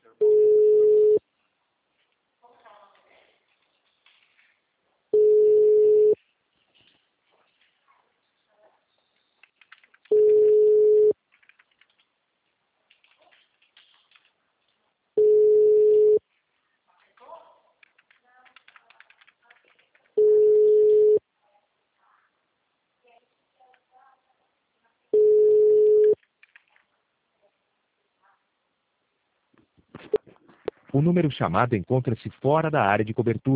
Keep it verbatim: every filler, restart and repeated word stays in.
O número chamado encontra-se fora da área de cobertura.